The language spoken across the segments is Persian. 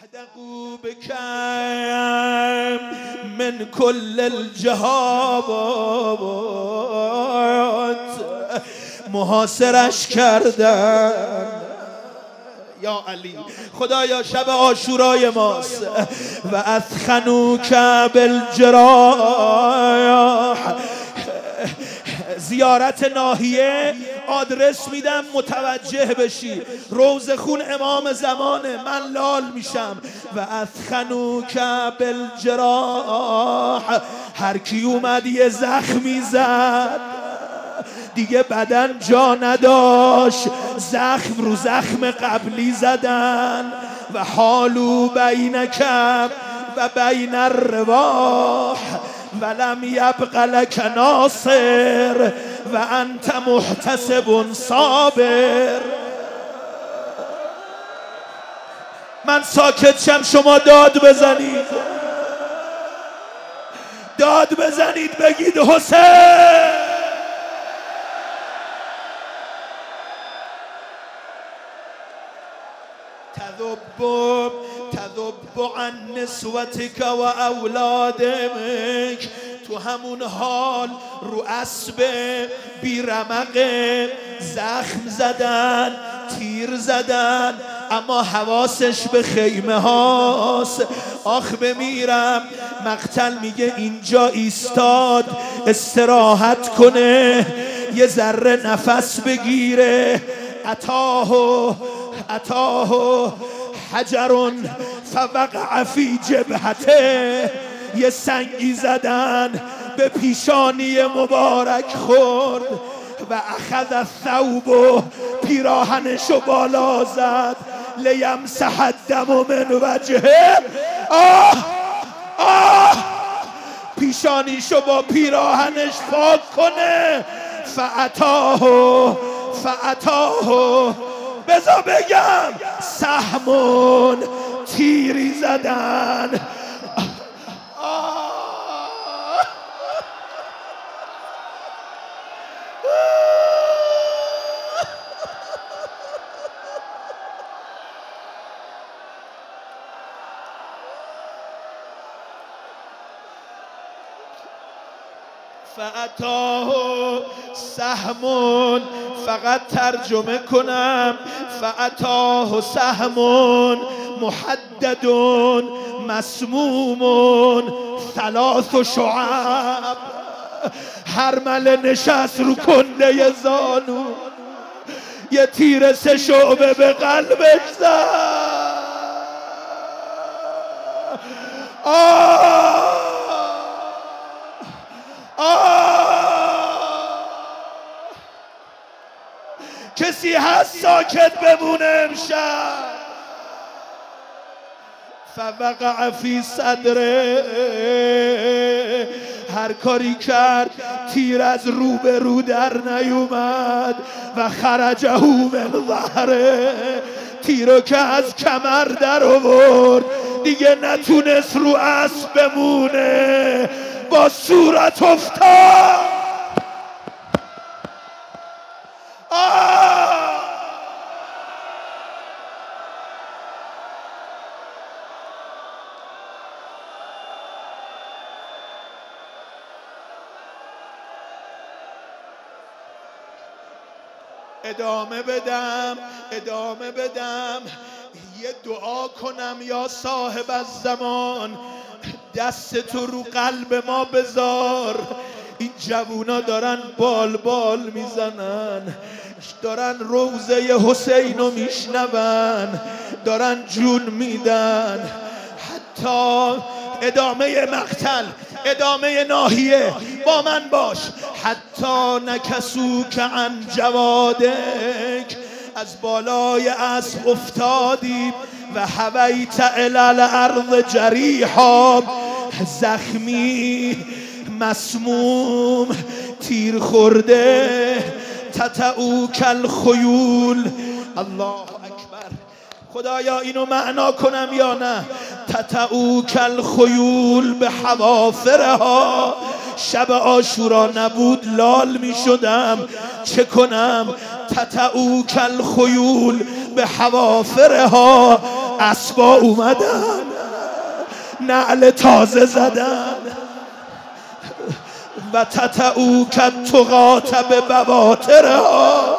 احدقوا بكم من كل الجهات محاصرش کردن. یا علی خدایا شب عاشورای ماست. و اثخنوک بالجراح. زیارت ناحیه آدرس میدم متوجه بشی. روزخون امام زمانه، من لال میشم. و اثخنوک بالجراح. هر کی اومد یه زخمی زد دیگه بدن جا نداشت، زخم رو زخم قبلی زدن. و حالو بینک و بین الرواح ولم یبق لک ناصر و انت محتسب صابر. من ساکت شم شما داد بزنید، داد بزنید بگید حسین. تذب عن نسوتك و اولادك. تو همون حال رو اسب بیرمق زخم زدن، تیر زدن، اما حواسش به خیمه هاست. آخ بمیرم. مقتل میگه اینجا ایستاد استراحت کنه، یه ذره نفس بگیره. اتاه حجر فوقع فی جبهته. یه سنگی زدن به پیشانی مبارک خورد. و اخذ الثوب، پیراهنشو بالا زد. لیمسح الدم من وجهه. پیشانیشو با پیراهنش پاک کنه. فاتاه بذار بگم سهمون، تیری زدن. فاتاه سهمون. فقط ترجمه کنم. فاتاه سهمون محدد مسموم ثلاث شعب. هرمله نشست رو کنده زانو، یه تیر 3 شعبه به قلبش زد. کسی هست ساکت بمونه امشب؟ فوقع فی صدره. هر کاری کرد تیر از رو به رو در نیومد. و خرجه من ظهره. تیرو که از کمر در آورد دیگه نتونست رو اسب بمونه، با صورت افتاد. ادامه بدم یه دعا کنم. یا صاحب الزمان، دست تو رو قلب ما بذار. این جوونا دارن بال میزنن، دارن روزه حسینو میشنون، دارن جون میدن. حتی ادامه مقتل، ادامه ناحیه، با من باش. حتی نکسوک عن جوادک. از بالای اسب افتادیم. و هویت الی الارض جریحا. زخمی، مسموم، تیر خورده. تتعوک الخیول. الله اکبر. خدایا اینو معنا کنم یا نه؟ تتعوک الخیول به حوافرها. شب عاشورا نبود لال می شدم، چه کنم؟ تتعوک الخیول به حوافرها. اسبا اومدن، نعل تازه زدن و تتعو کت تقات به بواترها.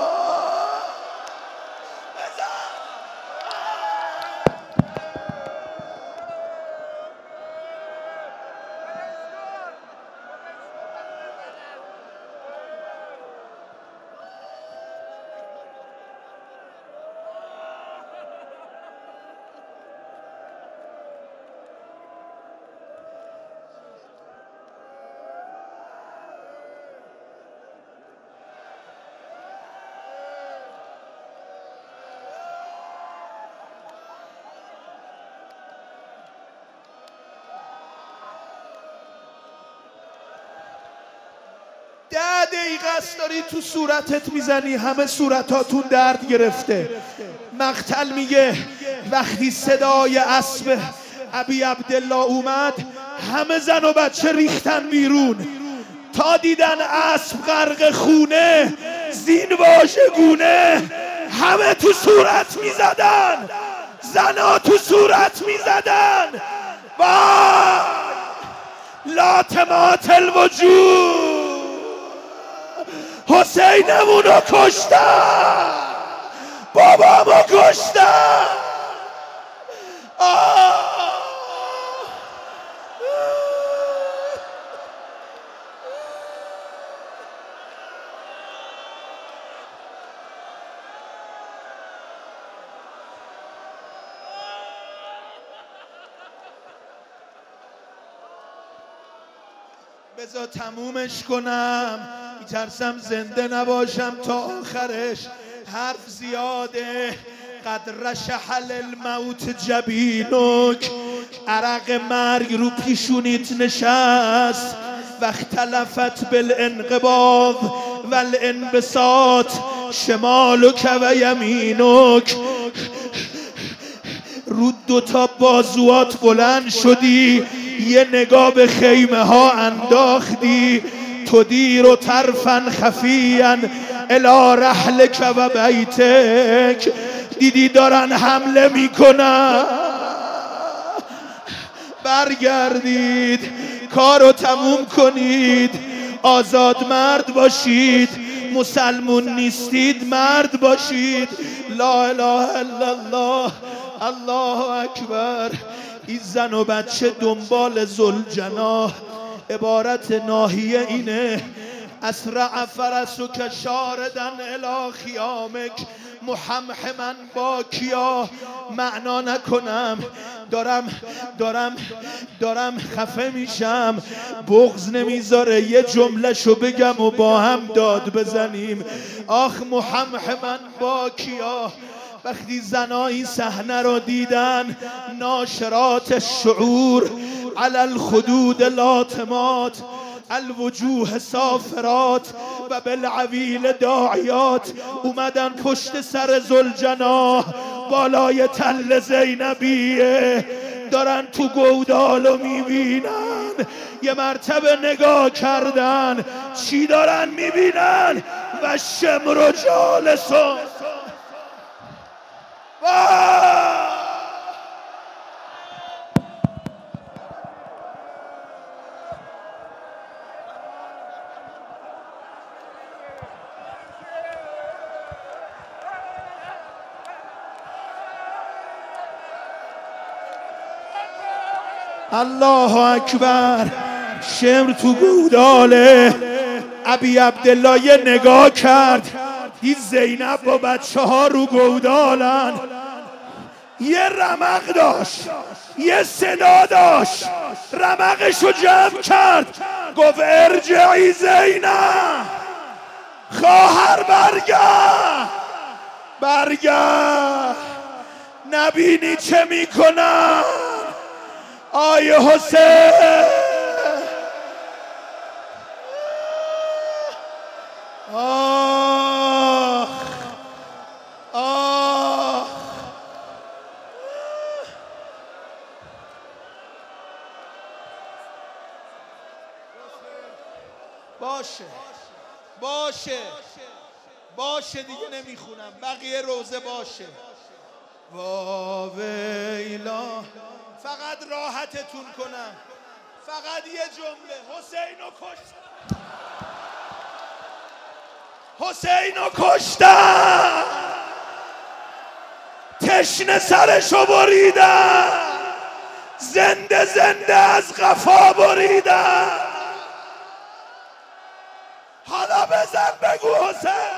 دقیقه است داری تو صورتت میزنی، همه صورتاتون درد گرفته. مقتل میگه وقتی صدای اسب ابی عبدالله اومد همه زن و بچه ریختن بیرون تا دیدن اسب غرق خونه، زین واژگونه همه تو صورت میزدن، زنا تو صورت میزدن. وای لاتمات الوجود، حسینمونو کشتن، بابامو کشتن. بذار تمومش کنم، میترسم زنده نباشم تا آخرش. حرف زیاده. قد رشحل الموت جبینک، عرق مرگ رو پیشونیت نشست. و اختلفت بالانقباض والانبساط شمالک و یمینک، رو دوتا بازوات بلند شدی، یه نگاه به خیمه ها انداختی. تدیر طرفا خفیا الی رحلک و بیتک، دیدی دارن حمله میکنن، برگردید کارو تموم کنید، آزاد مرد باشید، مسلمون نیستید مرد باشید. لا اله الا الله، الله اکبر. این زن و بچه دنبال ذوالجناح، عبارت ناحیه اینه اسرع فرسک شاردن الی خیامک محمحما باکیا. معنا نکنم، دارم خفه میشم، بغض نمیذاره یه جمله شو بگم و با هم داد بزنیم. آخ محمحما باکیا. وقتی زنا این صحنه رو دیدن، ناشرات الشعور علی الخدود لاتمات، الوجوه سافرات و بالعویل داعیات، اومدن پشت سر ذوالجناح بالای تل زینبیه، دارن تو گودالو میبینن. یه مرتبه نگاه کردن، چی دارن میبینن؟ و شمر جالسون. الله اکبر. شمر تو گوداله. ابی عبدالله یه نگاه کرد، این زینب با بچه ها رو گودالن، یه رمق داشت، یه صدا داشت، رمقشو جمع کرد، گفت ارجعی زینب، خواهر برگرد، نبینی چه میکنن آیه حسین. آه آه باشه دیگه نمیخونم، بقیه روزه باشه. واویلا. فقط راحتتون کنم، فقط یه جمله. حسینو کشتن، حسینو کشتن، تشنه سرشو بریدن، زنده زنده از قفا بریدن. حالا بزن بگو حسین.